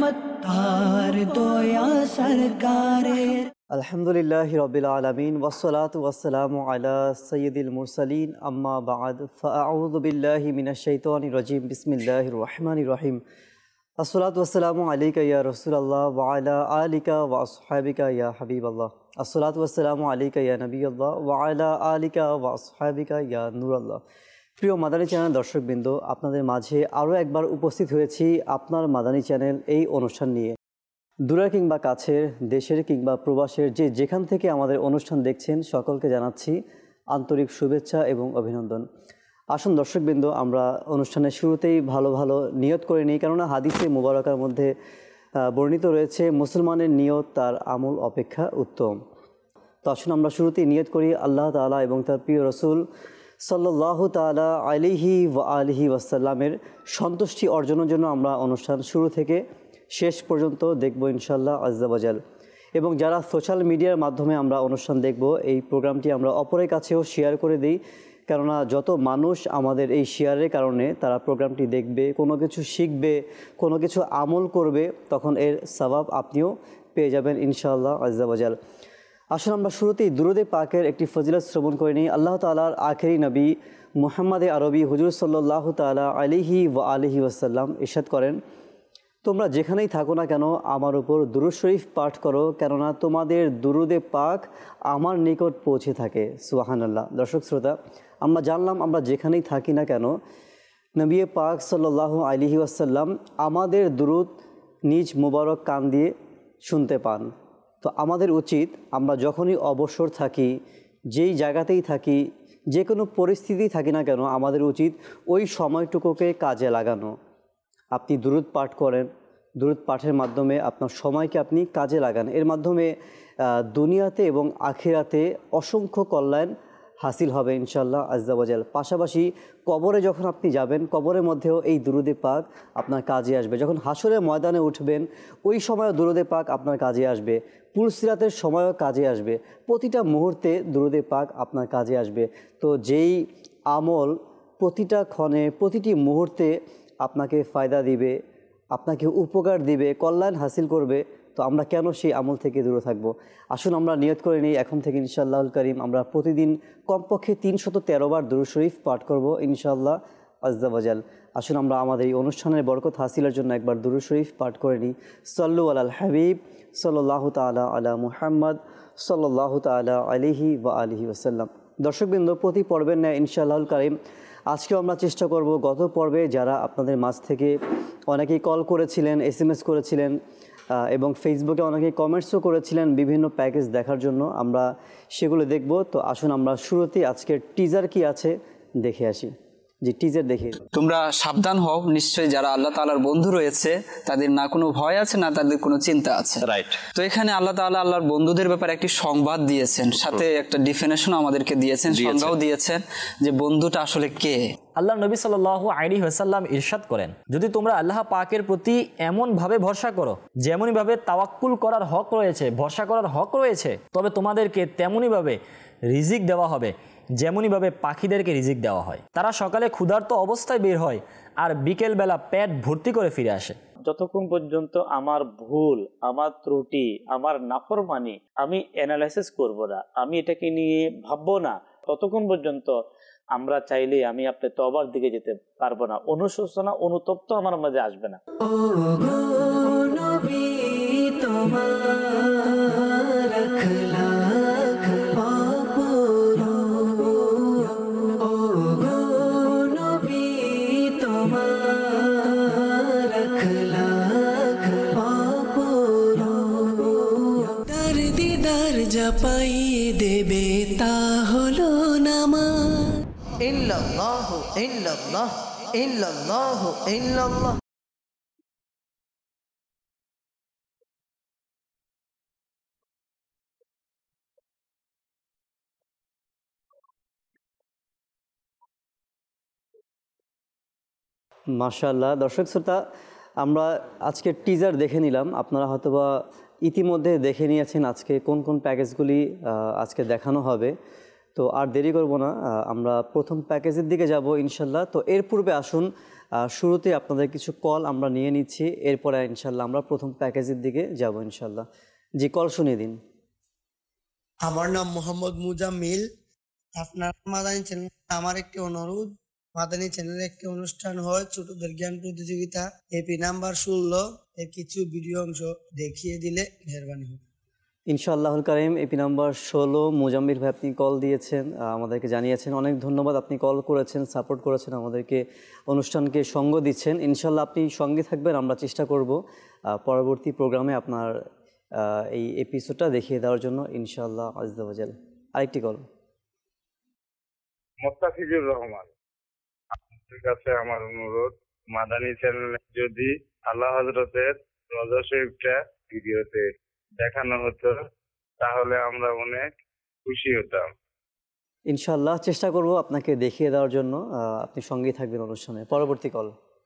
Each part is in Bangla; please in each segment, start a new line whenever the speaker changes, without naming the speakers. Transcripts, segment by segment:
তার দয়া সরকারের।
আলহামদুলিল্লাহি রাব্বিল আলামিন ওয়াসসালাতু ওয়াসসালামু আলা সাইয়্যিদিল মুরসালিন আম্মা বা'দ ফাআউযু বিল্লাহি মিনাশ শাইতানির রাজিম বিসমিল্লাহির রহমানির রহিম আসসালাতু ওয়াসসালামু আলাইকা ইয়া রাসূলুল্লাহ ওয়া আলা আলিকা ওয়া আসহাবিকা ইয়া হাবিবাল্লাহ আসসালাতু ওয়াসসালামু আলাইকা ইয়া নবিয়াল্লাহ ওয়া আলা আলিকা ওয়া আসহাবিকা ইয়া নূরাল্লাহ। প্রিয় মাদানী চ্যানেল দর্শকবৃন্দ, আপনাদের মাঝে আরও একবার উপস্থিত হয়েছি আপনার মাদানী চ্যানেল এই অনুষ্ঠান নিয়ে। দূরের কিংবা কাছের, দেশের কিংবা প্রবাসের যে যেখান থেকে আমাদের অনুষ্ঠান দেখছেন সকলকে জানাচ্ছি আন্তরিক শুভেচ্ছা এবং অভিনন্দন। আসুন দর্শকবৃন্দ, আমরা অনুষ্ঠানের শুরুতেই ভালো ভালো নিয়ত করে নিই, কেননা হাদিসে মুবারকার মধ্যে বর্ণিত রয়েছে মুসলমানের নিয়ত তার আমল অপেক্ষা উত্তম। তো আসুন আমরা শুরুতেই নিয়ত করি আল্লাহ তাআলা এবং তার প্রিয় রসুল সাল্লাল্লাহু তাআলা আলাইহি ওয়া আলিহি ওয়াসাল্লামের সন্তুষ্টি অর্জনের জন্য আমরা অনুষ্ঠান শুরু থেকে শেষ পর্যন্ত দেখব ইনশাআল্লাহ আজ্জা ওয়াজাল। এবং যারা সোশ্যাল মিডিয়ার মাধ্যমে আমরা অনুষ্ঠান দেখব, এই প্রোগ্রামটি আমরা অপরের কাছেও শেয়ার করে দিই, কেননা যত মানুষ আমাদের এই শেয়ারের কারণে তারা প্রোগ্রামটি দেখবে, কোনো কিছু শিখবে, কোনো কিছু আমল করবে, তখন এর সওয়াব আপনিও পেয়ে যাবেন ইনশাআল্লাহ আজ্জা ওয়াজাল। আসলে আমরা শুরুতেই দুরূদে পাকের একটি ফজিলত শ্রবণ করে নিই। আল্লাহ তাআলার আখেরি নবী মুহাম্মদে আরবি হুজুর সাল্লাল্লাহু তাআলা আলাইহি ওয়া আলিহি ওয়াসাল্লাম ইরশাদ করেন, তোমরা যেখানেই থাকো না কেন আমার উপর দুরূদ শরীফ পাঠ করো, কেননা তোমাদের দুরূদে পাক আমার নিকট পৌঁছে থাকে। সুবহানাল্লাহ। দর্শক শ্রোতা, আমরা জানলাম আমরা যেখানেই থাকি না কেন নবী পাক সাল্লাল্লাহু আলাইহি ওয়াসাল্লাম আমাদের দুরূদ নিজ মুবারক কান দিয়ে শুনতে পান। তো আমাদের উচিত আমরা যখনই অবসর থাকি, যেই জায়গাতেই থাকি, যে কোনো পরিস্থিতিই থাকি না কেন, আমাদের উচিত ওই সময়টুকুকে কাজে লাগানো। আপনি দুরূদ পাঠ করেন, দুরূদ পাঠের মাধ্যমে আপনার সময়কে আপনি কাজে লাগান, এর মাধ্যমে দুনিয়াতে এবং আখিরাতে অসংখ্য কল্যাণ হাসিল হবে ইনশাআল্লাহ আজ্জা ওয়াজাল। পাশাপাশি কবরে যখন আপনি যাবেন, কবরের মধ্যেও এই দুরূদে পাক আপনার কাজে আসবে। যখন হাসরের ময়দানে উঠবেন, ওই সময়ও দুরূদে পাক আপনার কাজে আসবে। পুলসিরাতের সময়ও কাজে আসবে। প্রতিটা মুহূর্তে দুরূদে পাক আপনার কাজে আসবে। তো যেই আমল প্রতিটা ক্ষণে, প্রতিটি মুহূর্তে আপনাকে ফায়দা দিবে, আপনাকে উপকার দিবে, কল্যাণ হাসিল করবে, তো আমরা কেন সেই আমল থেকে দূরে থাকব? আসুন আমরা নিয়ত করে নিই এখন থেকে ইনশাআল্লাহুল কারীম আমরা প্রতিদিন কমপক্ষে ৩১৩ বার দুরূদ শরীফ পাঠ করব ইনশাআল্লাহ আজ্জা ওয়াজাল। আসুন আমরা আমাদের এই অনুষ্ঠানের বরকত হাসিলের জন্য একবার দুরূদ শরীফ পাঠ করে নিই। সাল্লু আলাল হাবিব সাল্লাল্লাহু তাআলা আলা মুহাম্মদ সাল্লাল্লাহু তাআলা আলাইহি ওয়া আলিহি ওয়াসাল্লাম। দর্শকবৃন্দ, প্রতি পর্বের ন্যায় ইনশাআল্লাহুল কারীম আজকেও আমরা চেষ্টা করব, গত পর্বে যারা আপনাদের মাঝ থেকে অনেকেই কল করেছিলেন, SMS করেছিলেন এবং ফেসবুকে অনেকেই কমেন্টসও করেছিলেন বিভিন্ন প্যাকেজ দেখার জন্য, আমরা সেগুলো দেখব। তো আসুন আমরা শুরুতেই আজকের টিজার কি আছে দেখে আসি। জি, টিজার দেখে।
তোমরা সাবধান হও, নিশ্চয়ই যারা আল্লাহ তাআলার বন্ধু রয়েছে তাদের না কোনো ভয় আছে না তাদের কোনো চিন্তা আছে। রাইট। তো এখানে আল্লাহ তাআলা আল্লাহর বন্ধুদের ব্যাপারে একটি সংবাদ দিয়েছেন, সাথে একটা ডিফিনেশন আমাদেরকে দিয়েছেন, সংজ্ঞাও দিয়েছেন যে বন্ধুটা আসলে কে।
আল্লাহ নবী সাল্লাল্লাহু আলাইহি ওয়াসাল্লাম ইরশাদ করেন, যদি তোমরা আল্লাহ পাকের প্রতি এমনভাবে ভরসা করো যেমনইভাবে তাওয়াক্কুল করার হক রয়েছে, ভরসা করার হক রয়েছে, তবে তোমাদেরকে তেমনইভাবে রিজিক দেওয়া হবে যেমনইভাবে পাখিদেরকে রিজিক দেওয়া হয়। তারা সকালে ক্ষুধার্ত অবস্থায় বের হয় আর বিকেলবেলা পেট ভর্তি করে ফিরে আসে।
যতক্ষণ পর্যন্ত আমার ভুল, আমার ত্রুটি, আমার নাফরমানি আমি অ্যানালাইসিস করব না, আমি এটাকে নিয়ে ভাববো না, ততক্ষণ পর্যন্ত আমরা চাইলে আমি আপনি তওবার দিকে যেতে পারবো না। অনুশোচনা, অনুতপ্ত আমার মাঝে আসবে না।
পাইয়ে দেবে তা হলো নামাজ।
ইল্লাল্লাহু ইল্লাল্লাহ ইল্লাল্লাহু ইল্লাল্লাহ।
মাশাআল্লাহ। দর্শক শ্রোতা, আমরা আজকের টিজার দেখে নিলাম। আপনারা হয়তোবা ইতিমধ্যে দেখে নিয়েছেন আজকে কোন কোন প্যাকেজগুলি আজকে দেখানো হবে। তো আর দেরি করব না, আমরা প্রথম প্যাকেজের দিকে যাব ইনশাল্লাহ। তো এর পূর্বে আসুন শুরুতে আপনাদের কিছু কল আমরা নিয়ে নিচ্ছি, এরপরে ইনশাল্লাহ আমরা প্রথম প্যাকেজের দিকে যাব ইনশাল্লাহ। জি, কল শুনিয়ে দিন।
আমার নাম মোহাম্মদ মুজাম্মিল। আপনার মাদানী চ্যানেল আমার একটি অনুরোধ, মাদানী চ্যানেলে একটি অনুষ্ঠান হয় ছোটদের জ্ঞান প্রতিযোগিতা, এপি নাম্বার 16 এর কিছু ভিডিও অংশ দেখিয়ে দিলে মেহেরবানি হবে।
ইনশাআল্লাহুল কারীম। এপি নাম্বার 16 মুজাম্মিল ভাই আপনি কল দিয়েছেন, আমাদেরকে জানিয়েছেন, অনেক ধন্যবাদ। আপনি কল করেছেন, সাপোর্ট করেছেন, আমাদেরকে অনুষ্ঠানকে সঙ্গ দিচ্ছেন। ইনশাআল্লাহ আপনি সঙ্গে থাকবেন, আমরা চেষ্টা করব পরবর্তী প্রোগ্রামে আপনার এই এপিসোডটা দেখিয়ে দেওয়ার জন্য ইনশাআল্লাহ আজ্জা ওয়া জাল। আরেকটি কল।
মোস্তাফিজুর রহমান, আপনাদের কাছে আমার অনুরোধ, মাদানী চ্যানেলে যদি আল্লাহ হযরতের রওজা শরীফটা ভিডিওতে দেখানো হতো তাহলে আমরা অনেক খুশি হতাম।
ইনশাআল্লাহ চেষ্টা করব আপনাকে দেখিয়ে দেওয়ার জন্য, আপনি সঙ্গেই থাকবেন অনুষ্ঠানে। পরবর্তী কল।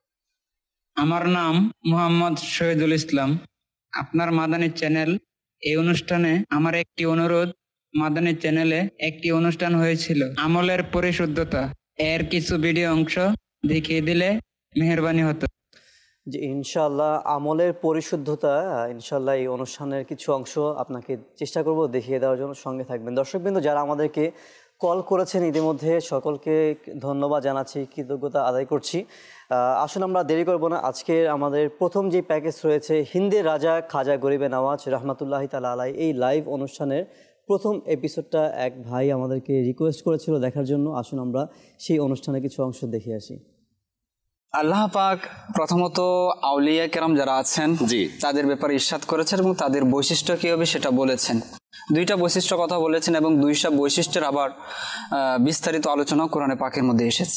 আমার নাম মোহাম্মদ শহীদুল ইসলাম। আপনার মাদানী চ্যানেল, এই অনুষ্ঠানে আমার একটি অনুরোধ, মাদানী চ্যানেলে একটি অনুষ্ঠান হয়েছিল আমলের পরিশুদ্ধতা, এর কিছু ভিডিও অংশ দেখিয়ে দিলে মেহেরবানি হতো।
যে ইনশাআল্লাহ আমলের পরিশুদ্ধতা, ইনশাআল্লাহ এই অনুষ্ঠানের কিছু অংশ আপনাকে চেষ্টা করব দেখিয়ে দেওয়ার জন্য, সঙ্গে থাকবেন। দর্শকবৃন্দ যারা আমাদেরকে কল করেছেন ইতিমধ্যে সকলকে ধন্যবাদ জানাচ্ছি, কৃতজ্ঞতা আদায় করছি। আসুন আমরা দেরি করব না, আজকে আমাদের প্রথম যে প্যাকেজ রয়েছে হিন্দের রাজা খাজা গরিবে নওয়াজ রহমাতুল্লাহি তাআলা আলাইহি, এই লাইভ অনুষ্ঠানের প্রথম এপিসোডটা এক ভাই আমাদেরকে রিকোয়েস্ট করেছিল দেখার জন্য। আসুন আমরা সেই অনুষ্ঠানে কিছু অংশ দেখে আসি।
আল্লাহ পাক প্রথমত আউলিয়া কেরাম যারা আছেন তাদের ব্যাপারে ইরশাদ করেছেন এবং তাদের বৈশিষ্ট্য কি হবে সেটা বলেছেন। দুইটা বৈশিষ্ট্য কথা বলেছেন এবং দুইটা বৈশিষ্ট্যের আবার বিস্তারিত আলোচনা কোরআনে পাকের মধ্যে এসেছে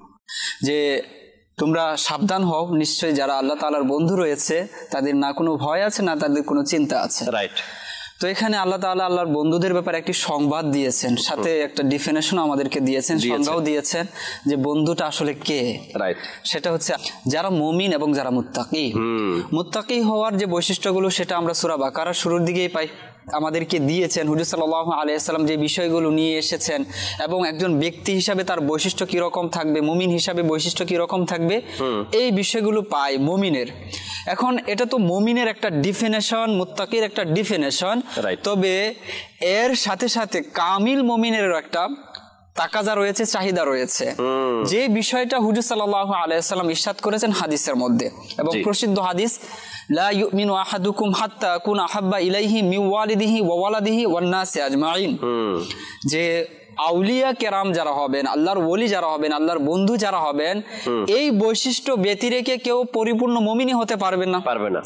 যে তোমরা সাবধান হও, নিশ্চয়ই যারা আল্লাহ তাআলার বন্ধু রয়েছে তাদের না কোনো ভয় আছে না তাদের কোনো চিন্তা আছে। রাইট। তো এখানে আল্লাহ তাআলা আল্লাহর বন্ধুদের ব্যাপারে একটি সংবাদ দিয়েছেন, সাথে একটা ডিফিনেশন আমাদেরকে দিয়েছেন, সংজ্ঞাও দিয়েছেন যে বন্ধুটা আসলে কে। রাইট। সেটা হচ্ছে যারা মুমিন এবং যারা মুত্তাকি। মুত্তাকি হওয়ার যে বৈশিষ্ট্যগুলো সেটা আমরা সূরা বাকারার শুরুর দিকেই পাই, আমাদেরকে দিয়েছেন। হুজুর সাল্লাল্লাহু আলাইহি ওয়াসাল্লাম যে বিষয়গুলো নিয়ে এসেছেন এবং একজন ব্যক্তি হিসাবে তার বৈশিষ্ট্য কি রকম থাকবে, মুমিন হিসাবে বৈশিষ্ট্য কি রকম থাকবে, এই বিষয়গুলো পাই মুমিনের। এখন এটা তো মুমিনের একটা ডিফিনেশন, মুত্তাকির একটা ডিফিনেশন, তবে এর সাথে সাথে কামিল মুমিনেরও একটা তাকাজা রয়েছে, চাহিদা রয়েছে, যে বিষয়টা হুজুর সাল্লাল্লাহু আলাইহি ওয়াসাল্লাম ইরশাদ করেছেন হাদিসের মধ্যে, এবং প্রসিদ্ধ হাদিস লা ইউমিনু আহাদুকুম হাত্তা আকুনা আহাব্বা ইলাইহি মিন ওয়ালিদিহি ওয়া ওয়ালাদিহি ওয়ান নাসি আজমাইন, যে আউলিয়া কেরাম যারা হবেন, আল্লাহর ওলি যারা হবেন, আল্লাহর বন্ধু যারা হবেন, এই বৈশিষ্ট্য ব্যতিরেকে কেউ পরিপূর্ণ মুমিনই হতে পারবে না।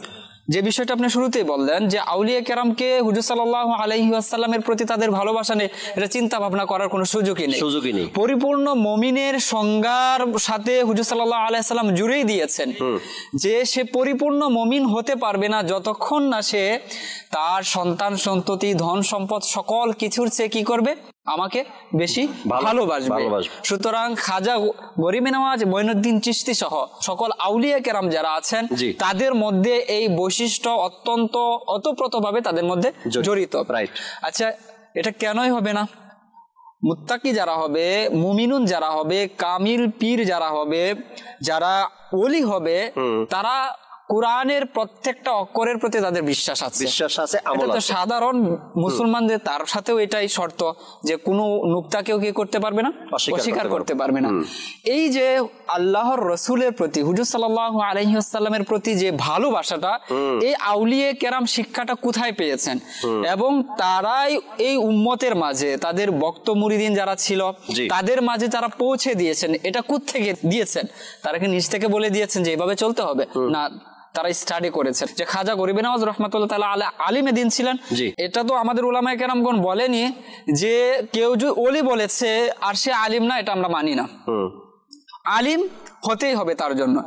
যে বিষয়টা আপনি শুরুতেই বললেন যে আউলিয়া কেরামকে হুজুর সাল্লাল্লাহু আলাইহি ওয়াসাল্লামের প্রতি তাদের ভালোবাসা নেই, এটা চিন্তা ভাবনা করার কোনো সুযোগই নেই। পরিপূর্ণ মুমিনের সংজ্ঞার সাথে হুজুর সাল্লাল্লাহু আলাইহি ওয়াসাল্লাম জুড়েই দিয়েছেন যে সে পরিপূর্ণ মুমিন হতে পারবে না যতক্ষণ না সে তার সন্তান সন্ততি ধন সম্পদ সকল কিছুর চেয়ে কি করবে, আমাকে বেশি ভালোবাসবে। সুতরাং খাজা গরিবে নওয়াজ, মঈনুদ্দিন চিশতি সহ সকল আউলিয়া কেরাম যারা আছেন তাদের মধ্যে এই বৈশিষ্ট্য অত্যন্ত ওতপ্রোতভাবে তাদের মধ্যে জড়িত। আচ্ছা, এটা কেনই হবে না? মুত্তাকি যারা হবে, মুমিনুন যারা হবে, কামিল পীর যারা হবে, যারা ওলি হবে, তারা কোরআনের প্রত্যেকটা অক্ষরের প্রতি তাদের বিশ্বাস আছে, আমল আছে। সাধারণ মুসলমানদের তার সাথেও এটাই শর্ত যে কোনো নুকতাকেও কি করতে পারবে না, অস্বীকার করতে পারবে না। এই যে আল্লাহর রাসূলের প্রতি, হুজুর সাল্লাল্লাহু আলাইহি ওয়াসাল্লামের প্রতি যে ভালোবাসাটা, এই আউলিয়া কেরাম শিক্ষাটা কোথায় পেয়েছেন এবং তারাই এই উম্মতের মাঝে তাদের ভক্ত মুরিদিন যারা ছিল তাদের মাঝে তারা পৌঁছে দিয়েছেন। এটা কোত্থেকে দিয়েছেন? তারা কি নিজ থেকে বলে দিয়েছেন যে এভাবে চলতে হবে? না, তারা স্টাডি করেছেন। যে খাজা গরিবে নওয়াজ রহমাতুল্লাহ তাআলা আলাইহি আলিমে দ্বীন ছিলেন, এটা তো আমাদের উলামায়ে কেরামগণ বলেনি যে কেউ যদি ওলি বলেছে আর সে আলিম না, এটা আমরা মানি না। আলিম হতেই হবে তার জন্য।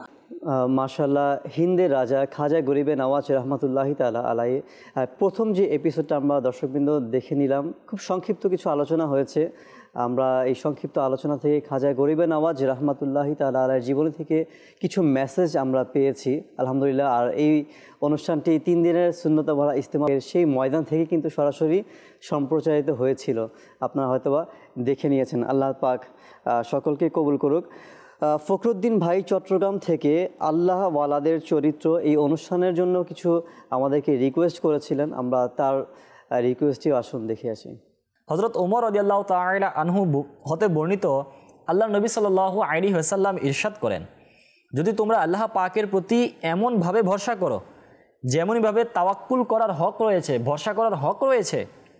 মাশাল্লাহ, হিন্দের রাজা খাজা গরিবে নওয়াজ রহমতুল্লাহি তাআলা আলাই প্রথম যে এপিসোডটা আমরা দর্শকবৃন্দ দেখে নিলাম, খুব সংক্ষিপ্ত কিছু আলোচনা হয়েছে। আমরা এই সংক্ষিপ্ত আলোচনা থেকে খাজা গরিবে নওয়াজ রহমতুল্লাহি তাআলা আলাইয়ের জীবনী থেকে কিছু মেসেজ আমরা পেয়েছি আলহামদুলিল্লাহ। আর এই অনুষ্ঠানটি 3 দিনের সুন্নত ভরা ইজতেমার সেই ময়দান থেকে কিন্তু সরাসরি সম্প্রচারিত হয়েছিল, আপনারা হয়তোবা দেখে নিয়েছেন। আল্লাহ পাক সকলকে কবুল করুক। ফখরুদ্দিন ভাই চট্টগ্রাম থেকে আল্লাহ ওয়ালাদের চরিত্র এই অনুষ্ঠানের জন্য কিছু আমাদেরকে রিকোয়েস্ট করেছিলেন, আমরা তার রিকোয়েস্টটি আসুন দেখে আসি।
হযরত ওমর রাদিয়াল্লাহু তাআলা আনহু হতে বর্ণিত, আল্লাহ নবী সাল্লাল্লাহু আলাইহি ওয়াসাল্লাম ইরশাদ করেন, যদি তোমরা আল্লাহ পাকের প্রতি এমনভাবে ভরসা করো যেমনইভাবে তাওয়াক্কুল করার হক রয়েছে, ভরসা করার হক রয়েছে,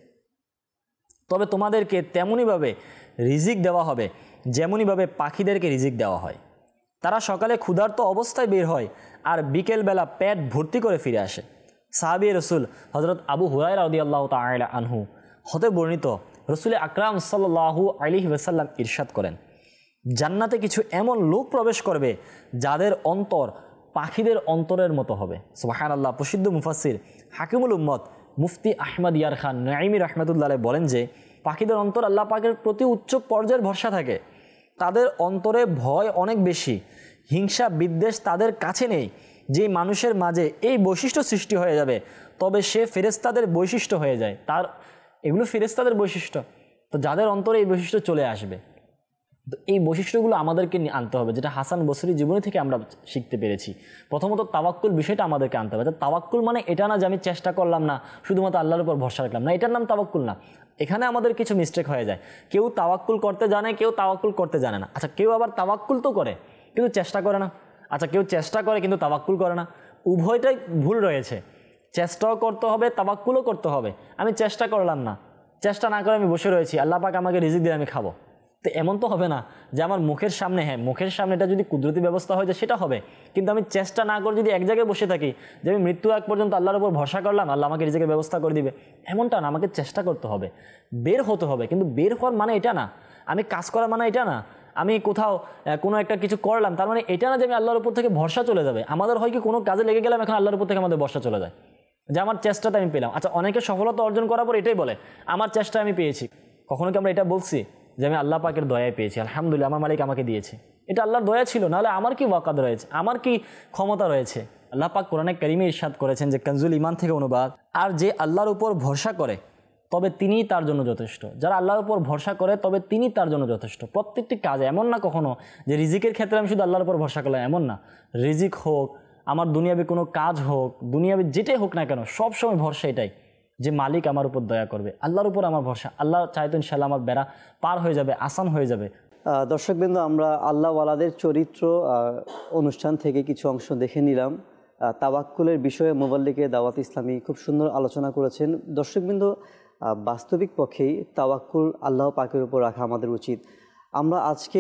তবে তোমাদেরকে তেমনইভাবে রিজিক দেওয়া হবে যেমনইভাবে পাখিদেরকে রিজিক দেওয়া হয়। তারা সকালে ক্ষুধার্ত অবস্থায় বের হয় আর বিকেলবেলা পেট ভর্তি করে ফিরে আসে। সাহাবী রসুল হযরত আবু হুরায়রা রাদিয়াল্লাহু তাআলা আনহু হতে বর্ণিত, রসুল আকরাম সাল্লাল্লাহু আলাইহি ওয়াসাল্লাম ইরশাদ করেন, জান্নাতে কিছু এমন লোক প্রবেশ করবে যাদের অন্তর পাখিদের অন্তরের মতো হবে। সুবহানাল্লাহ। প্রসিদ্ধ মুফাসসির হাকিমুল উম্মত মুফতি আহমদ ইয়ার খান নাঈমি রাহমাতুল্লাহ আলাইহি বলেন যে পাখিদের অন্তর আল্লাহ পাকের প্রতি উচ্চ পর্যায়ের ভরসা থাকে, তাদের অন্তরে ভয় অনেক বেশি, হিংসা বিদ্বেষ তাদের কাছে নেই। যে মানুষের মাঝে এই বৈশিষ্ট্য সৃষ্টি হয়ে যাবে তবে সে ফেরেশতাদের বৈশিষ্ট্য হয়ে যায়, তার এগুলো ফেরেশতাদের বৈশিষ্ট্য, তো যাদের অন্তরে এই বৈশিষ্ট্য চলে আসবে, তো এই বৈশিষ্ট্যগুলো আমাদেরকে আনতে হবে, যেটা হাসান বসরি জীবনী থেকে আমরা শিখতে পেরেছি। প্রথমত তাওয়াক্কুল বিষয়টা আমাদেরকে আনতে হবে। তাওয়াক্কুল মানে এটা না যে আমি চেষ্টা করলাম না, শুধুমাত্র আল্লাহর উপর ভরসা রাখলাম না, এটার নাম তাওয়াক্কুল না। এখানে আমাদের কিছু মিস্টেক হয়ে যায়, কেউ তাওয়াক্কুল করতে জানে, কেউ তাওয়াক্কুল করতে জানে না। আচ্ছা, কেউ আবার তাওয়াক্কুল তো করে কিন্তু চেষ্টা করে না। আচ্ছা, কেউ চেষ্টা করে কিন্তু তাওয়াক্কুল করে না। উভয়টাই ভুল রয়েছে, চেষ্টাও করতে হবে, তাওয়াক্কুলও করতে হবে। আমি চেষ্টা করলাম না, চেষ্টা না করে আমি বসে রয়েছি, আল্লাহ পাক আমাকে রিজিক দিয়ে আমি খাবো, তো এমন তো হবে না যে আমার মুখের সামনে, হ্যাঁ মুখের সামনে এটা যদি কুদরতি ব্যবস্থা হয়ে যায় সেটা হবে, কিন্তু আমি চেষ্টা না করে যদি এক জায়গায় বসে থাকি যে আমি মৃত্যু আগ পর্যন্ত আল্লাহর উপর ভরসা করলাম, আল্লাহ আমাকে রিজিকের ব্যবস্থা করে দিবে, এমনটা না। আমাকে চেষ্টা করতে হবে, বের হতে হবে। কিন্তু বের হওয়ার মানে এটা না, আমি কাজ করা মানে এটা না, আমি কোথাও কোনো একটা কিছু করলাম তার মানে এটা না যে আমি আল্লাহর উপর থেকে ভরসা চলে যাবে। আমাদের হয় কি কোনো কাজে লেগে গেলাম, এখন আল্লাহর উপর থেকে আমাদের ভরসা চলে যায় যে আমার চেষ্টাটা আমি পেলাম। আচ্ছা, অনেকে সফলতা অর্জন করার পর এটাই বলে আমার চেষ্টা আমি পেয়েছি। কখনো কি আমরা এটা বলছি যে আমি আল্লাহ পাকের দয়ায় পেয়েছি, আলহামদুলিল্লাহ আমার মালিক আমাকে দিয়েছে, এটা আল্লাহর দয়া ছিল, নাহলে আমার কি ওয়াকাত রয়েছে, আমার কি ক্ষমতা রয়েছে? আল্লাহ পাক কোরআনে কারিমে ইরশাদ করেছেন যে কানজুল ঈমান থেকে অনুবাদ, আর যে আল্লাহর উপর ভরসা করে তবে তিনিই তার জন্য যথেষ্ট। যারা আল্লাহর উপর ভরসা করে তবে তিনি তার জন্য যথেষ্ট। প্রত্যেকটি কাজে এমন না কখনো যে রিজিকের ক্ষেত্রে আমি শুধু আল্লাহর উপর ভরসা করলাম, এমন না। রিজিক হোক, আমার দুনিয়াবি কোনো কাজ হোক, দুনিয়াবি যেটাই হোক না কেন, সবসময় ভরসা এটাই যে মালিক আমার উপর দয়া করবে, আল্লাহর উপর আমার ভরসা, আল্লাহ চাইতো ইনশাআল্লাহ আমার বেড়া পার হয়ে যাবে, আসান হয়ে যাবে।
দর্শকবৃন্দ, আমরা আল্লাহওয়ালাদের চরিত্র অনুষ্ঠান থেকে কিছু অংশ দেখে নিলাম। তাওয়াক্কুলের বিষয়ে মুবাল্লিগে দাওয়াত ইসলামী খুব সুন্দর আলোচনা করেছেন। দর্শকবৃন্দ, বাস্তবিক পক্ষেই তাওয়াক্কুল আল্লাহ পাকের উপর রাখা আমাদের উচিত। আমরা আজকে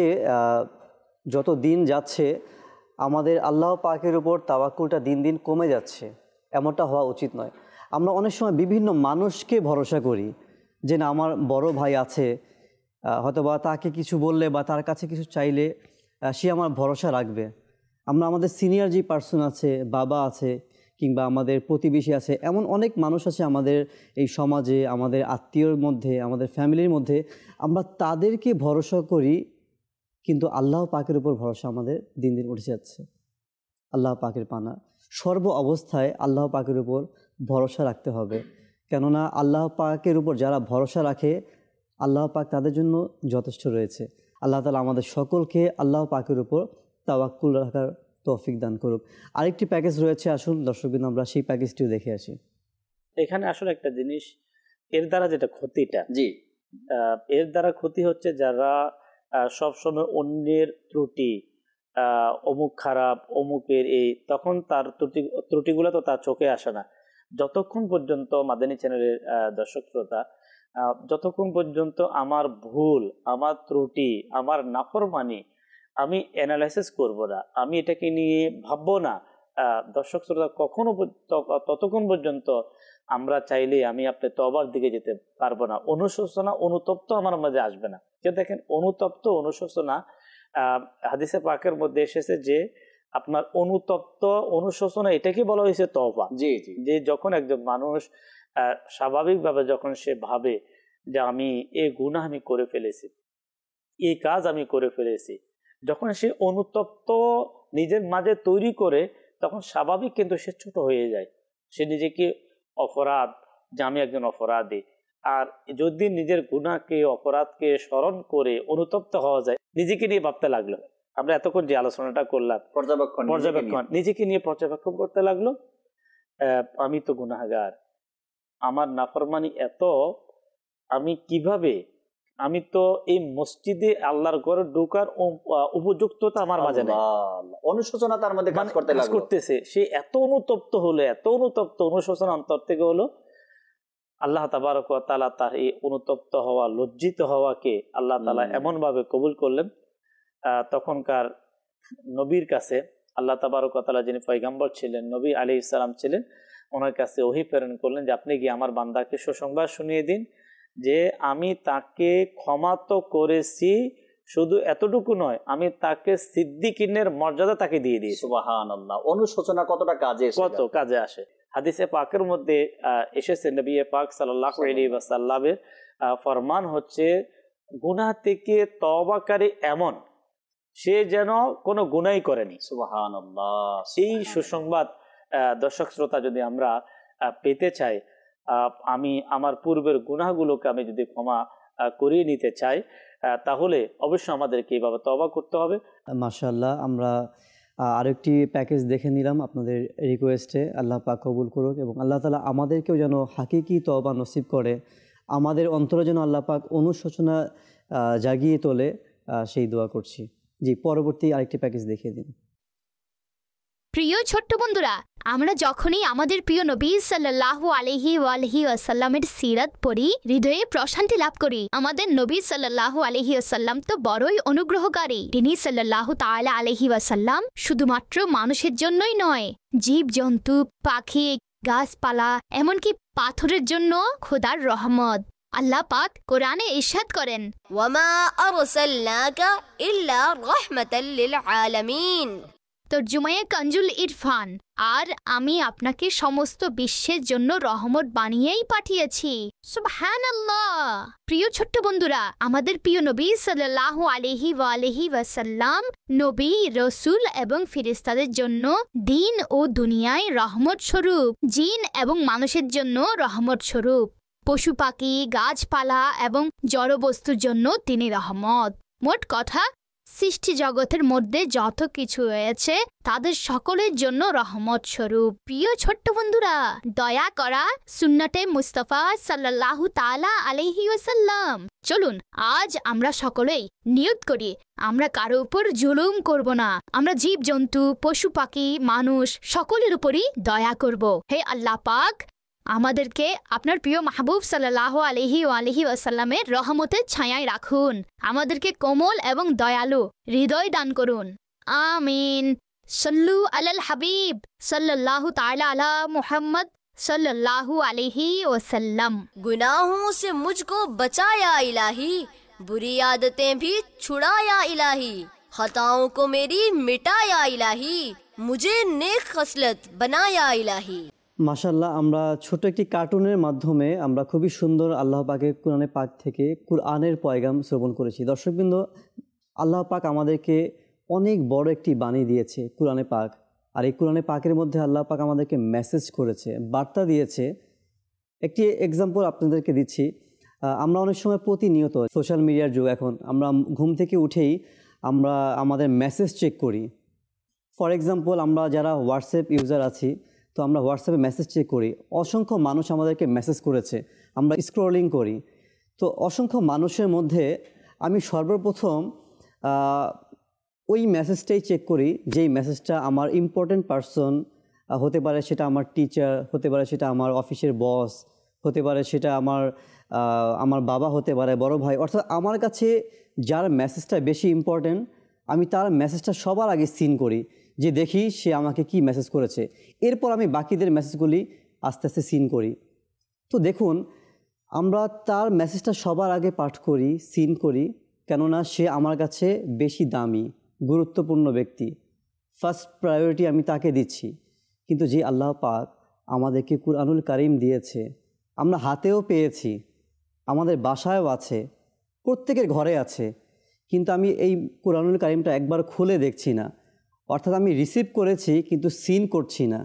যত দিন যাচ্ছে আমাদের আল্লাহ পাকের উপর তাওয়াক্কুলটা দিন দিন কমে যাচ্ছে, এমনটা হওয়া উচিত নয়। আমরা অনেক সময় বিভিন্ন মানুষকে ভরসা করি যে না আমার বড় ভাই আছে, হয়তোবা তাকে কিছু বললে বা তার কাছে কিছু চাইলে সে আমার ভরসা রাখবে। আমরা আমাদের সিনিয়র যে পার্সন আছে, বাবা আছে কিংবা আমাদের প্রতিবেশী আছে, এমন অনেক মানুষ আছে আমাদের এই সমাজে, আমাদের আত্মীয়র মধ্যে, আমাদের ফ্যামিলির মধ্যে, আমরা তাদেরকে ভরসা করি কিন্তু আল্লাহ পাকের উপর ভরসা আমাদের দিন দিন উঠে যাচ্ছে। আল্লাহ পাকের পানা, সর্ব অবস্থায় আল্লাহ পাকের উপর ভরসা রাখতে হবে, কেননা আল্লাহ পাকের উপর যারা ভরসা রাখে আল্লাহ পাক তাদের জন্য যথেষ্ট রয়েছে। আল্লাহ তাআলা আমাদের সকলকে আল্লাহ পাকের উপর তাওয়াক্কুল রাখার তৌফিক দান করুক। আরেকটি প্যাকেজ রয়েছে, আসুন দর্শকবৃন্দ আমরা সেই প্যাকেজটিও দেখে আসি।
এখানে আসলে একটা জিনিস, এর দ্বারা যেটা ক্ষতিটা, এর দ্বারা ক্ষতি হচ্ছে যারা সবসময় অন্যের ত্রুটি, অমুক খারাপ, অমুকের এই, তখন তার ত্রুটিগুলো তো তার চোখে আসে না। যতক্ষণ পর্যন্ত মাদানী চ্যানেলের দর্শক শ্রোতা, যতক্ষণ পর্যন্ত আমার ভুল, আমার ত্রুটি, আমার নাফরমানি আমি অ্যানালাইসিস করব না, আমি এটাকে নিয়ে ভাববো না, দর্শক শ্রোতা কখনো ততক্ষণ পর্যন্ত আমরা চাইলে আমি আপনি তওবার দিকে যেতে পারবো না। অনুশোচনা, অনুতপ্ত আমার মাঝে আসবে না। যে দেখেন, অনুতপ্ত, অনুশোচনা হাদিসে পাকের মধ্যে এসেছে যে আপনার অনুতপ্ত অনুশোচনা, এটাকে বলা হয়েছে তওবা।
জি জি।
যে যখন একজন মানুষ স্বাভাবিকভাবে যখন সে ভাবে যে আমি এই গুনাহ আমি করে ফেলেছি, এই কাজ আমি করে ফেলেছি, যখন সে অনুতপ্ত নিজের মাঝে তৈরি করে, তখন স্বাভাবিক কিন্তু সে ছোট হয়ে যায়। সে নিজেকে অপরাধ, যে আমি একজন অপরাধী। আর যদি নিজের গুনাহকে অপরাধকে স্মরণ করে অনুতপ্ত হওয়া যায়, নিজেকে নিয়ে ভাবতে লাগলো। আমরা এতক্ষণ যে আলোচনাটা করলাম পর্যবেক্ষণ, নিজেকে নিয়ে পর্যবেক্ষণ করতে লাগলো, আমি তো গুনাহগার, আমার নাফরমানি এত, আমি কিভাবে, আমি তো এই মসজিদে আল্লাহর ঘরে ঢোকার উপযুক্ততা আমার মাঝে নেই,
অনুশোচনা তার মধ্যে কাজ
করতেছে। সে এত অনুতপ্ত হলো, এত অনুতপ্ত, অনুশোচনা অন্তর থেকে হলো। আল্লাহ তাবারক ওয়া তাআলা তার এই অনুতপ্ত হওয়া, লজ্জিত হওয়াকে আল্লাহ তাআলা এমন ভাবে কবুল করলেন। তখনকার নবীর কাছে আল্লাহ তাবারক ওয়া তাআলা, যিনি পয়গম্বর ছিলেন, নবী আলাইহিস সালাম ছিলেন, ওনার কাছে ওহী প্রেরণ করলেন যে আপনি গিয়ে আমার বান্দাকে সুসংবাদ শুনিয়ে দিন যে আমি তাকে ক্ষমা তো করেছি, শুধু এতটুকু নয়, আমি তাকে সিদ্দিকিনের মর্যাদা তাকে দিয়ে দিয়েছি।
সুবহানাল্লাহ। অনুশোচনা কতটা কাজে আসে।
হাদিসে পাকের মধ্যে এসেছে, নবী পাক সাল্লাল্লাহু আলাইহি ওয়াসাল্লামের ফরমান হচ্ছে, গুনাহ থেকে তওবাকারী এমন, সে যেন কোনো গুনাহই করেনি।
সুবহানাল্লাহ।
সেই সুসংবাদ দর্শক শ্রোতা যদি আমরা পেতে চাই, আমি আমার পূর্বের গুনাহগুলোকে আমি যদি ক্ষমা করিয়ে নিতে চাই, তাহলে অবশ্যই আমাদেরকে এইভাবে তওবা করতে হবে।
মাশাআল্লাহ, আমরা আরেকটি প্যাকেজ দেখে নিলাম আপনাদের রিকোয়েস্টে। আল্লাহ পাক কবুল করুক এবং আল্লাহ তাআলা আমাদেরকেও যেন হাকিকি তওবা নসিব করে, আমাদের অন্তরে যেন আল্লাহ পাক অনুশোচনা জাগিয়ে তোলে, সেই দোয়া করছি। জি, পরবর্তী আরেকটি প্যাকেজ দেখিয়ে দিন।
প্রিয় ছোট্ট বন্ধুরা, আমরা যখনই আমাদের প্রিয় নবী সাল্লাল্লাহু আলাইহি ওয়াসাল্লামের সিরাত পড়ি, হৃদয়ে প্রশান্তি লাভ করি। আমাদের নবী সাল্লাল্লাহু আলাইহি ওয়াসাল্লাম তো বড়ই অনুগ্রহকারী। তিনি সাল্লাল্লাহু তাআলা আলাইহি ওয়াসাল্লাম শুধুমাত্র মানুষের জন্যই নয়, জীব জন্তু, পাখি, গাছপালা, এমনকি পাথরের জন্য খোদার রহমত। আল্লাহ পাক কোরআনে ইরশাদ করেন,
ওয়ামা আরসালনাকা ইল্লা রাহমাতাল লিল আলামিন।
তরজুমায়ে কানজুল ইরফান, আর আমি আপনাকে সমস্ত বিশ্বের জন্য রহমত বানিয়েই পাঠিয়েছি। সুবহানাল্লাহ। প্রিয় ছোট্ট বন্ধুরা, আমাদের প্রিয় নবী সাল্লাল্লাহু আলাইহি ওয়াসাল্লাম নবী, রসুল এবং ফেরেশতাদের জন্য দিন ও দুনিয়ায় রহমত স্বরূপ, জিন এবং মানুষের জন্য রহমত স্বরূপ, পশু পাখি, গাছপালা এবং জড়বস্তুর জন্য তিনি রহমত। মোট কথা, সৃষ্টি জগতের মধ্যে যত কিছু রয়েছে তাদের সকলের জন্য রহমত স্বরূপ। প্রিয় ছোট্ট বন্ধুরা, দয়া করা সুন্নতে মুস্তাফা সাল্লাল্লাহু তাআলা আলাইহি ওয়াসাল্লাম। চলুন আজ আমরা সকলেই নিয়ত করি, আমরা কারো উপর জুলুম করব না। আমরা জীব জন্তু, পশু পাখি, মানুষ সকলের উপরই দয়া করব। হে আল্লাহ পাক, আমাদেরকে আপনার প্রিয় মাহবুব সাল্লাল্লাহু আলাইহি ওয়াসাল্লামের রহমতের ছায়ায় রাখুন। আমাদেরকে কোমল এবং দয়ালু হৃদয় দান করুন। আমিন। সল্লু আলাল হাবিব सल्लल्लाहु ताला अला मुहम्मद सल्लल्लाहु अलैहि वसल्लम।
गुनाहों से मुझको बचाया इलाही, बुरी आदतें भी छुड़ाया इलाही, खताओं को मेरी मिटाया इलाही, मुझे नेक खसलत बनाया इलाही।
মাশাআল্লাহ, আমরা ছোট একটি কার্টুনের মাধ্যমে আমরা খুবই সুন্দর আল্লাহ পাকের কোরআনে পাক থেকে কোরআনের পয়গাম শ্রবণ করেছি। দর্শকবৃন্দ, আল্লাহ পাক আমাদেরকে অনেক বড় একটি বাণী দিয়েছে কোরআনে পাক, আর এই কোরআনে পাকের মধ্যে আল্লাহ পাক আমাদেরকে মেসেজ করেছে, বার্তা দিয়েছে। একটি এক্সাম্পল আপনাদেরকে দিচ্ছি। আমরা অনেক সময় প্রতিনিয়ত, সোশ্যাল মিডিয়ার যুগ এখন, আমরা ঘুম থেকে উঠেই আমরা আমাদের মেসেজ চেক করি। ফর এক্সাম্পল, আমরা যারা হোয়াটসঅ্যাপ ইউজার আছি, তো আমরা হোয়াটসঅ্যাপে মেসেজ চেক করি, অসংখ্য মানুষ আমাদেরকে মেসেজ করেছে, আমরা স্ক্রলিং করি। তো অসংখ্য মানুষের মধ্যে আমি সর্বপ্রথম ওই মেসেজটাই চেক করি যেই মেসেজটা আমার ইম্পর্টেন্ট পারসন হতে পারে, সেটা আমার টিচার হতে পারে, সেটা আমার অফিসের বস হতে পারে, সেটা আমার বাবা হতে পারে, বড় ভাই। অর্থাৎ আমার কাছে যার মেসেজটা বেশি ইম্পর্টেন্ট, আমি তার মেসেজটা সবার আগে সিন করি, যে দেখি সে আমাকে কি মেসেজ করেছে। এরপর আমি বাকিদের মেসেজগুলি আস্তে আস্তে সিন করি। তো দেখুন, আমরা তার মেসেজটা সবার আগে পাঠ করি, সিন করি, কেননা সে আমার কাছে বেশি দামি, গুরুত্বপূর্ণ ব্যক্তি। ফার্স্ট প্রায়োরিটি আমি তাকে দিচ্ছি। কিন্তু যে আল্লাহ পাক আমাদেরকে কুরআনুল কারীম দিয়েছে, আমরা হাতেও পেয়েছি, আমাদের বাসায়ও আছে, প্রত্যেকের ঘরে আছে, কিন্তু আমি এই কুরআনুল কারীমটা একবার খুলে দেখছি না। অর্থাৎ আমি রিসিভ করেছি কিন্তু সিন করছি না।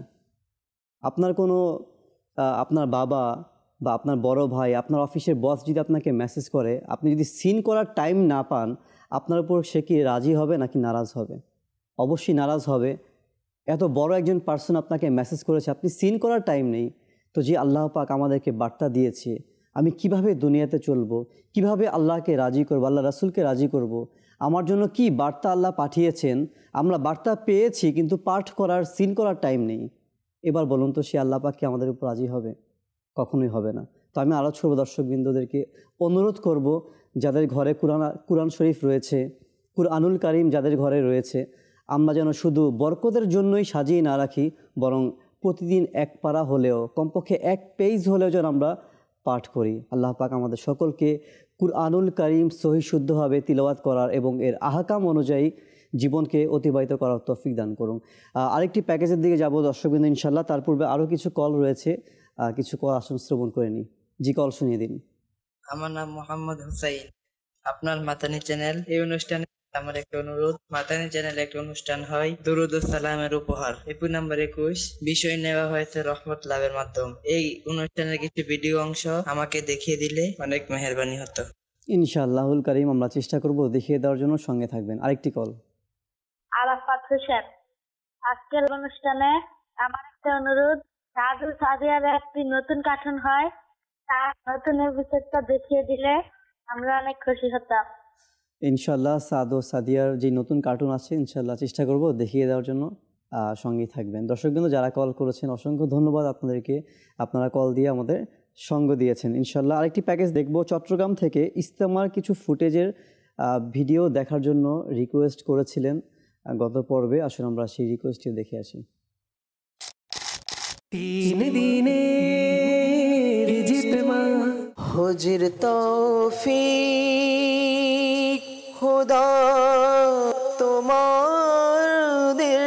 আপনার কোনো আপনার বাবা বা আপনার বড় ভাই, আপনার অফিসের বস যদি আপনাকে মেসেজ করে, আপনি যদি সিন করার টাইম না পান, আপনার উপর সে কি রাজি হবে নাকি নারাজ হবে? অবশ্যই নারাজ হবে। এত বড় একজন পার্সন আপনাকে মেসেজ করেছে, আপনি সিন করার টাইম নেই। তো যে আল্লাহ পাক আমাদেরকে বার্তা দিয়েছে, আমি কিভাবে দুনিয়াতে চলবো, কিভাবে আল্লাহকে রাজি করব, আল্লাহ রাসূলকে রাজি করব, আমার জন্য কি বার্তা আল্লাহ পাঠিয়েছেন, আমরা বার্তা পেয়েছি কিন্তু পাঠ করার, সিন করার টাইম নেই। এবার বলুন তো সে আল্লাহ পাক কি আমাদের উপর রাজি হবে? কখনোই হবে না। তো আমি আরও ছোট দর্শকবৃন্দদেরকে অনুরোধ করব, যাদের ঘরে কুরআন শরীফ রয়েছে, কুরআনুল কারীম যাদের ঘরে রয়েছে, আমরা যেন শুধু বরকতের জন্যই সাজিয়ে না রাখি, বরং প্রতিদিন এক পারা হলেও, কমপক্ষে এক পেজ হলেও যেন আমরা পাঠ করি। আল্লাহ পাক আমাদের সকলকে কুরআনুল কারীম সহি শুদ্ধভাবে তিলাওয়াত করার এবং এর আহকাম অনুযায়ী জীবনকে অতিবাহিত করার তৌফিক দান করুন। আরেকটি প্যাকেজের দিকে যাব দর্শকবৃন্দ ইনশাল্লাহ। তার পূর্বে আরও কিছু কল রয়েছে, কিছু কল আসুন শ্রবণ করে নিই। জি, কল শুনিয়ে দিন।
আমার নাম মোহাম্মদ হুসাইন। আপনার মাদানী চ্যানেল এই অনুষ্ঠানে আমার একটা অনুরোধ, মাদানী চ্যানেলে একটা অনুষ্ঠান হয় দুরুদ ও সালামের উপহার, এপি নাম্বার 21, বিষয় নেওয়া হয়েছে রহমত লাভের মাধ্যম। এই অনুষ্ঠানের কিছু ভিডিও অংশ আমাকে দেখিয়ে দিলে অনেক মেহেরবানি হতো।
ইনশাআল্লাহুল কারীম আমরা চেষ্টা করব দেখিয়ে দেওয়ার জন্য, সঙ্গে থাকবেন। আরেকটি কল।
আরাফাত হোসেন, আজকের অনুষ্ঠানে আমার একটা অনুরোধ, সাধু সাদিয়ার একটি নতুন কার্টুন হয়, তার নতুন এপিসোডটা দেখিয়ে দিলে আমরা অনেক খুশি হতাম।
ইনশাআল্লাহ সাদু সাদিয়ার যে নতুন কার্টুন আছে ইনশাআল্লাহ চেষ্টা করব দেখিয়ে দেওয়ার জন্য, সঙ্গেই থাকবেন। দর্শকবৃন্দ যারা কল করেছেন অসংখ্য ধন্যবাদ আপনাদেরকে, আপনারা কল দিয়ে আমাদের সঙ্গ দিয়েছেন। ইনশাআল্লাহ আরেকটি প্যাকেজ দেখব। চট্টগ্রাম থেকে ইস্তেমার কিছু ফুটেজের ভিডিও দেখার জন্য রিকোয়েস্ট করেছিলেন গত পর্বে, আসলে আমরা সেই রিকোয়েস্টটি দেখে আসি।
3 দিনের ইজতেমা,
হুজুর তৌফিক খোদা তোমাদের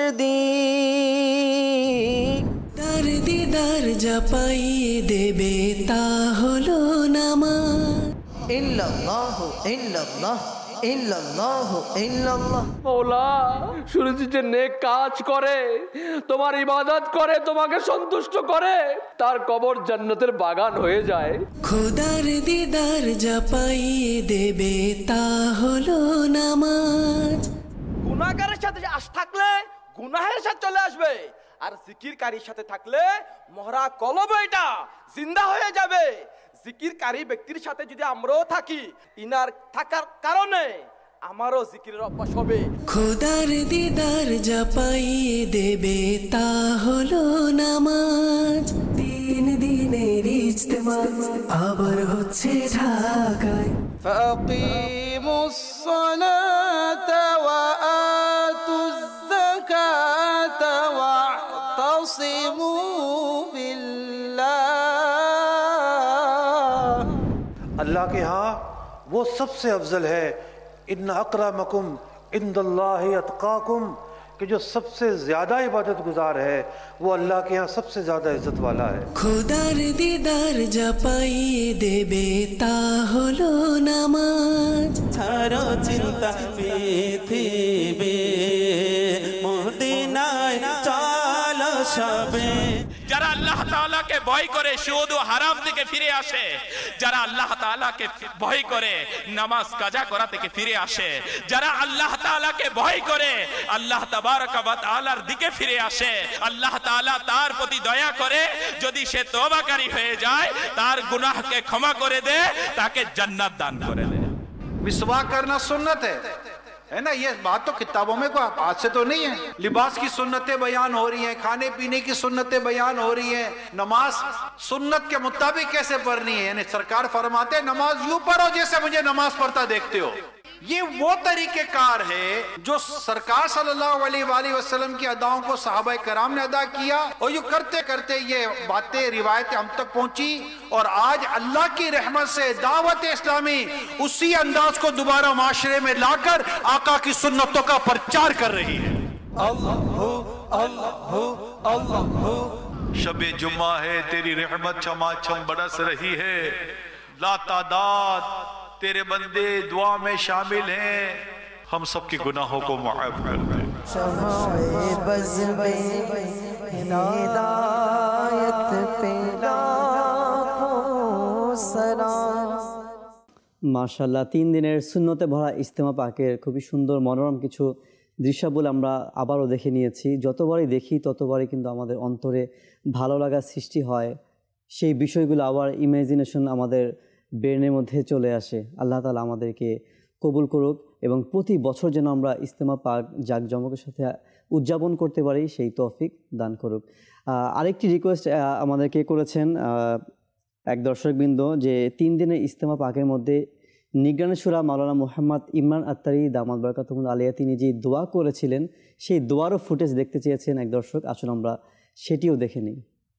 দিক,
তার দিদার যা পাইয়ে দেবে তা হলো নামাজ।
ইল্লাল্লাহ ইল্লাল্লাহ ইল্লাল্লাহ ইল্লাল্লাহ।
মওলা, শুনেছি যে নেক কাজ করে, তোমার ইবাদত করে, তোমাকে সন্তুষ্ট করে, তার কবর জান্নাতের বাগান হয়ে যায়।
খোদার দিদার যা পাইয়ে দেবে তা হলো নামাজ।
গুনাহগারের সাথে আশ থাকলে গুনাহের সাথে চলে আসবে, আর জিকিরকারীর সাথে থাকলে মহরা কলবে এটা জিন্দা হয়ে যাবে। জিকিরকারী ব্যক্তির সাথে যদি আমরাও থাকি, ইনার থাকার কারণে আমারও জিকিরের অভ্যাস হবে।
খোদার দিদার যা পাইয়ে দেবে তা হলো নামাজ। 3 দিনের ইজতেমা আবার হচ্ছে ঢাকায়।
ফাকিমুস সালাতা ওয়া আতুজ যাকাতা ওয়া'তাসিমু
अल्लाह के यहाँ वो सबसे अफजल है, इन्न अकरमकुम इंदल्लाहि अतकाकुम, कि जो सबसे ज्यादा इबादत गुजार है वो अल्लाह के यहाँ सबसे ज्यादा इज्जत वाला है।
খোদার দিদার যা পাইয়ে দেবে তা হলো নামাজ।
ছাড়ো চিন্তা পৃথিবী, মদিনায় চলো সবে।
যারা আল্লাহ তাআলাকে ভয় করে সুদ ও হারাম থেকে ফিরে আসে, যারা আল্লাহ তাআলাকে ভয় করে নামাজ কাজা করা থেকে ফিরে আসে, যারা আল্লাহ তাআলাকে ভয় করে আল্লাহ তাবারক ওয়া তাআলার দিকে ফিরে আসে, আল্লাহ তাআলা তার প্রতি দয়া করে, যদি সে তওবাকারী হয়ে যায় তার গুনাহকে ক্ষমা করে দে, তাকে জান্নাত দান করে দে।
मिसवाक करना सुन्नत है ना, ये बात तो किताबों में कोई आज से तो नहीं है। लिबास की सुन्नतें बयान हो रही हैं, खाने पीने की सुन्नतें बयान हो रही हैं, नमाज सुन्नत के मुताबिक कैसे पढ़नी है। यानी सरकार फरमाते हैं नमाज यूं पढ़ो जैसे मुझे नमाज पढ़ता देखते हो। ये वो तरीकेकार है जो सरकार सल्लल्लाहु अलैहि वसल्लम की अदाओं को सहाबाए कराम ने अदा किया, और यूं करते करते ये बातें रिवायतें हम तक पहुंची, और आज अल्लाह की रहमत से दावत इस्लामी उसी अंदाज को दोबारा माशरे में लाकर आका की सुन्नतों का प्रचार कर रही है। शबे जुम्मा है तेरी रहमत छमाछम बरस रही है, लातादाद तेरे बंदे दुआ में शामिल हैं, हम सबके गुनाहों को माफ कर दे।
মাশাআল্লাহ, 3 দিনের সুন্নতে ভরা ইজতেমা পাকের খুবই সুন্দর মনোরম কিছু দৃশ্যাবলী আমরা আবারও দেখে নিয়েছি। যতবারই দেখি ততবারই কিন্তু আমাদের অন্তরে ভালো লাগার সৃষ্টি হয়, সেই বিষয়গুলো আবার ইমাজিনেশন আমাদের ব্রেনের মধ্যে চলে আসে। আল্লাহ তাআলা আমাদেরকে কবুল করুক এবং প্রতি বছর যেন আমরা ইজতেমা পাক জাঁকজমকের সাথে উদযাপন করতে পারি, সেই তৌফিক দান করুক। আরেকটি রিকোয়েস্ট আমাদেরকে করেছেন এক দর্শকবৃন্দ, যে 3 দিনের ইজতেমা পাকের মধ্যে নিগরানে শুরা মাওলানা মুহাম্মদ ইমরান আত্তারি দামাত বারাকাতুহুল আলিয়া তিনি যে দোয়া করেছিলেন, সেই দোয়ারও ফুটেজ দেখতে চেয়েছেন এক দর্শক। আসুন আমরা সেটিও দেখে নিই।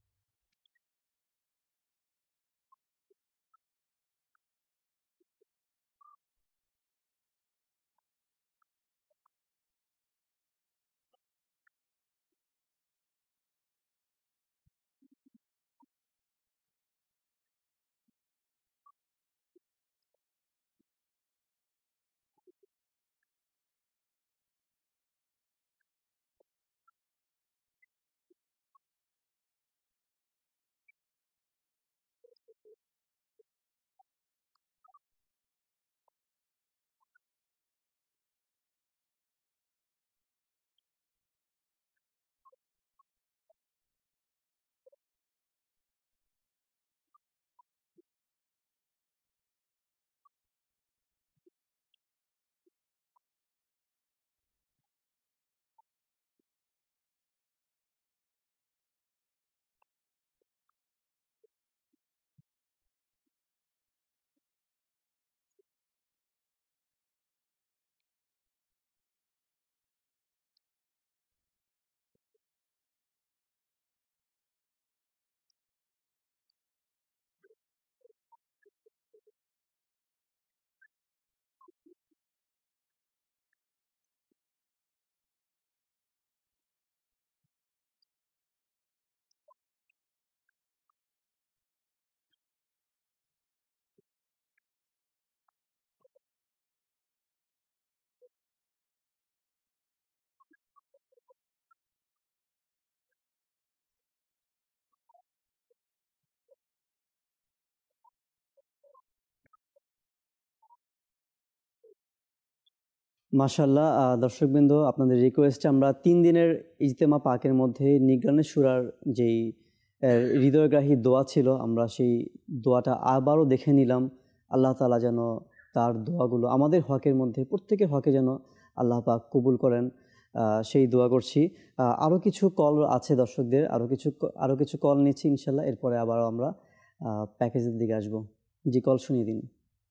মাশাআল্লাহ, দর্শকবৃন্দ আপনাদের রিকোয়েস্টে আমরা 3 দিনের ইজতেমা পাকের মধ্যে নিগরানে শুরার যেই হৃদয়গ্রাহী দোয়া ছিল, আমরা সেই দোয়াটা আবারও দেখে নিলাম। আল্লাহ তাআলা যেন তার দোয়াগুলো আমাদের হকের মধ্যে, প্রত্যেকের হকে যেন আল্লাহ পাক কবুল করেন, সেই দোয়া করছি। আরও কিছু কল আছে দর্শকদের, আরও কিছু কল নিচ্ছি ইনশাল্লাহ, এরপরে আবারও আমরা প্যাকেজের দিকে আসবো। জি, কল শুনিয়ে দিন।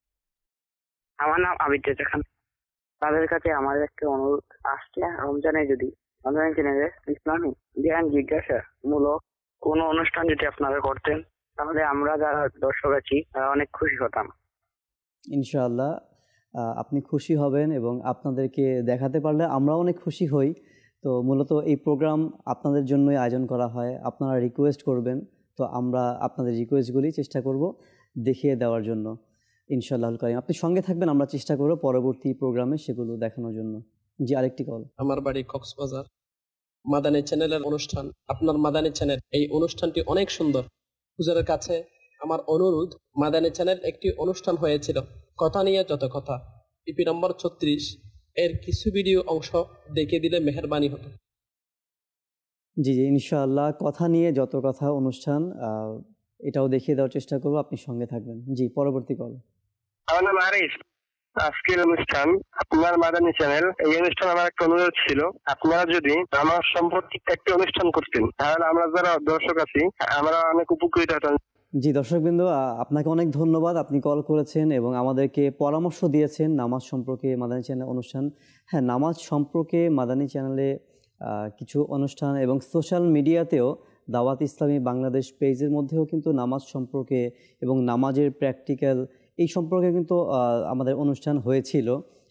আমার নাম আবিদ রেজা খান। তাদের কাছে আমার একটা অনুরোধ, আসছে রমজানে যদি রমজান চ্যানেলে ইসলামী জ্ঞান জিজ্ঞাসা মূলক কোনো অনুষ্ঠান যদি আপনারা করতেন, তাহলে আমরা যারা দর্শক আছি তারা অনেক খুশি হতাম।
ইনশাআল্লাহ আপনি খুশি হবেন এবং আপনাদেরকে দেখাতে পারলে আমরাও অনেক খুশি হই। তো মূলত এই প্রোগ্রাম আপনাদের জন্যই আয়োজন করা হয়, আপনারা রিকোয়েস্ট করবেন, তো আমরা আপনাদের রিকোয়েস্টগুলি চেষ্টা করব দেখিয়ে দেওয়ার জন্য ইনশাআল্লাহুল কারীম। আপনি সঙ্গে থাকবেন, আমরা চেষ্টা করব পরবর্তী প্রোগ্রামে সেগুলো দেখানোর জন্য। জি, আরেকটি কল।
আমার বাড়ি কক্সবাজার। মাদানী চ্যানেলের অনুষ্ঠান, আপনার মাদানী চ্যানেল, এই অনুষ্ঠানটি অনেক সুন্দর। হুজুরের কাছে আমার অনুরোধ, মাদানী চ্যানেল একটি অনুষ্ঠান হয়েছিল কথা নিয়ে যত কথা, ইপি নম্বর 36 এর কিছু ভিডিও অংশ দেখে দিলে মেহেরবানি হতো।
জি জি, ইনশাআল্লাহ কথা নিয়ে যত কথা অনুষ্ঠান, এটাও দেখিয়ে দেওয়ার চেষ্টা করবো, আপনি সঙ্গে থাকবেন। জি, পরবর্তী কল।
আমার নাম আরিফ। আজকের অনুষ্ঠান আপনার মাদানী চ্যানেল, এই অনুষ্ঠান আমার একটা অনুরোধ ছিল, আপনারা যদি আমার সম্পর্কে একটি অনুষ্ঠান করতেন তাহলে আমরা যারা দর্শক আছি আমরা অনেক উপকৃত হতাম।
জি দর্শকবৃন্দ, আপনাকে অনেক ধন্যবাদ, আপনি কল করেছেন এবং আমাদেরকে পরামর্শ দিয়েছেন নামাজ সম্পর্কে মাদানী চ্যানেল অনুষ্ঠান। হ্যাঁ, নামাজ সম্পর্কে মাদানী চ্যানেলে কিছু অনুষ্ঠান এবং সোশ্যাল মিডিয়াতেও দাওয়াত ইসলামী বাংলাদেশ পেজের মধ্যেও কিন্তু নামাজ সম্পর্কে এবং নামাজের প্র্যাকটিক্যাল এই সম্পর্কে কিন্তু আমাদের অনুষ্ঠান হয়েছিল।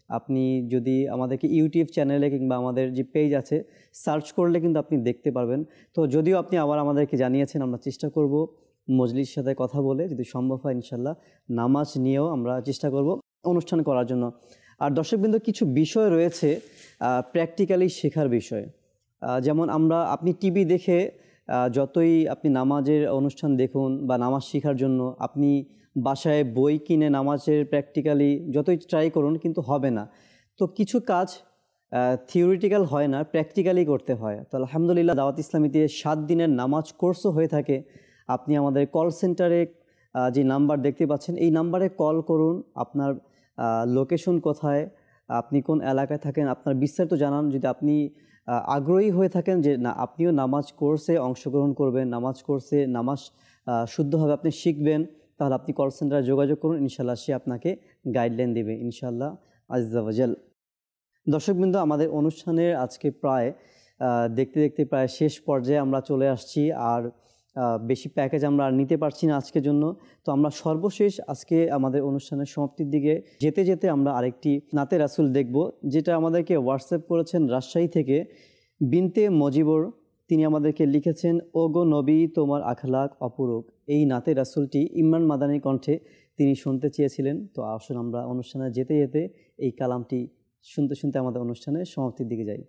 আপনি যদি আমাদেরকে ইউটিউব চ্যানেলে কিংবা আমাদের যে পেজ আছে সার্চ করলে কিন্তু আপনি দেখতে পারবেন। তো যদিও আপনি আবার আমাদেরকে জানিয়েছেন, আমরা চেষ্টা করব মজলিসের সাথে কথা বলে যদি সম্ভব হয় ইনশাল্লাহ নামাজ নিয়েও আমরা চেষ্টা করব অনুষ্ঠান করার জন্য। আর দর্শকবৃন্দ, কিছু বিষয় রয়েছে প্র্যাকটিক্যালি শেখার বিষয়। যেমন আপনি টিভি দেখে যতই আপনি নামাজের অনুষ্ঠান দেখুন বা নামাজ শেখার জন্য আপনি বাসায় বই কিনে নামাজের প্র্যাকটিক্যালি যতই ট্রাই করুন কিন্তু হবে না। তো কিছু কাজ থিওরিটিক্যাল হয় না, প্র্যাকটিক্যালি করতে হয়। তো আলহামদুলিল্লাহ দাওয়াত ইসলামীতে 7 দিনের নামাজ কোর্সও হয়ে থাকে। আপনি আমাদের কল সেন্টারে যে নাম্বার দেখতে পাচ্ছেন এই নাম্বারে কল করুন, আপনার লোকেশন কোথায়, আপনি কোন এলাকায় থাকেন, আপনার বিস্তারিত জানান। যদি আপনি আগ্রহী হয়ে থাকেন যে না আপনিও নামাজ কোর্সে অংশগ্রহণ করবেন, নামাজ কোর্সে নামাজ শুদ্ধভাবে আপনি শিখবেন, তাহলে আপনি কল সেন্টারে যোগাযোগ করুন, ইনশাল্লাহ সে আপনাকে গাইডলাইন দেবে ইনশাল্লাহ আজ্জা ওয়াজাল। দর্শকবৃন্দ, আমাদের অনুষ্ঠানের আজকে প্রায় দেখতে দেখতে প্রায় শেষ পর্যায়ে আমরা চলে আসছি। আর বেশি প্যাকেজ আমরা আর নিতে পারছি না আজকের জন্য। তো আমরা সর্বশেষ আজকে আমাদের অনুষ্ঠানের সমাপ্তির দিকে যেতে যেতে আমরা আরেকটি নাতে রাসুল দেখব, যেটা আমাদেরকে হোয়াটসঅ্যাপ করেছেন রাজশাহী থেকে বিনতে মজিবর। তিনি আমাদেরকে লিখেছেন, ওগো নবী তোমার আখলাক অপরূপ। এই নাতে রাসুলটি ইমরান মাদানির কণ্ঠে তিনি শুনতে চেয়েছিলেন। তো আসুন আমরা অনুষ্ঠানে যেতে যেতে এই কালামটি শুনতে শুনতে আমাদের অনুষ্ঠানের সমাপ্তির দিকে যাই।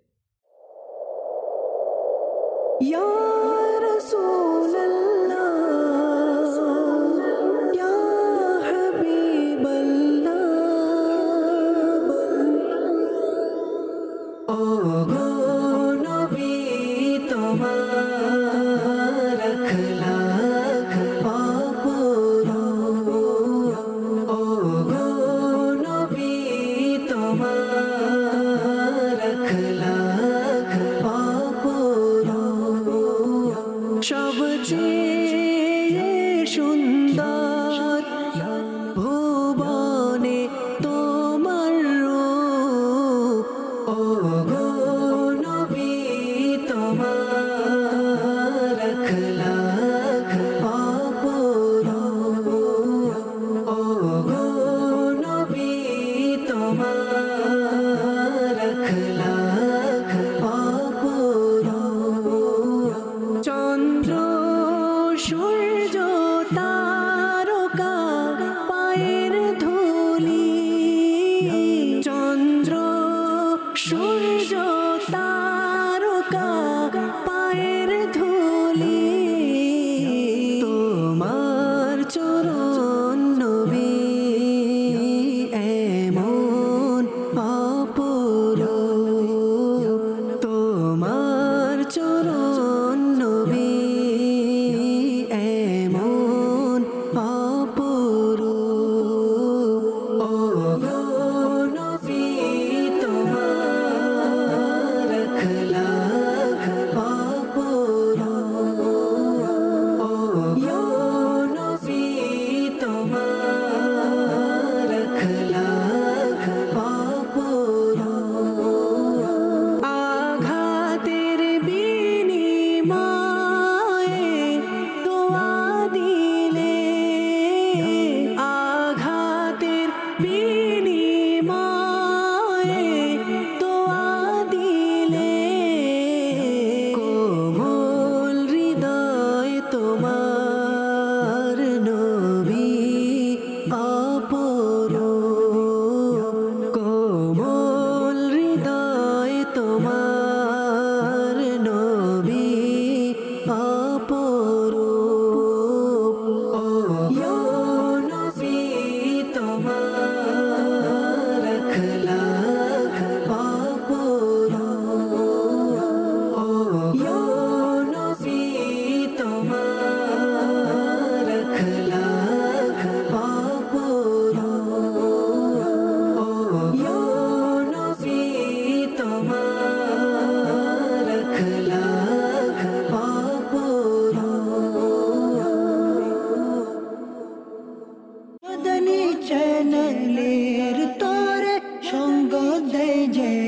চ্যানেলের তোরে সঙ্গ দেয়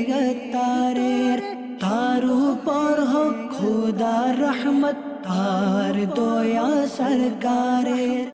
জগতারের, তার উপর হোক খোদার রহমত, তার দয়া সরকারের।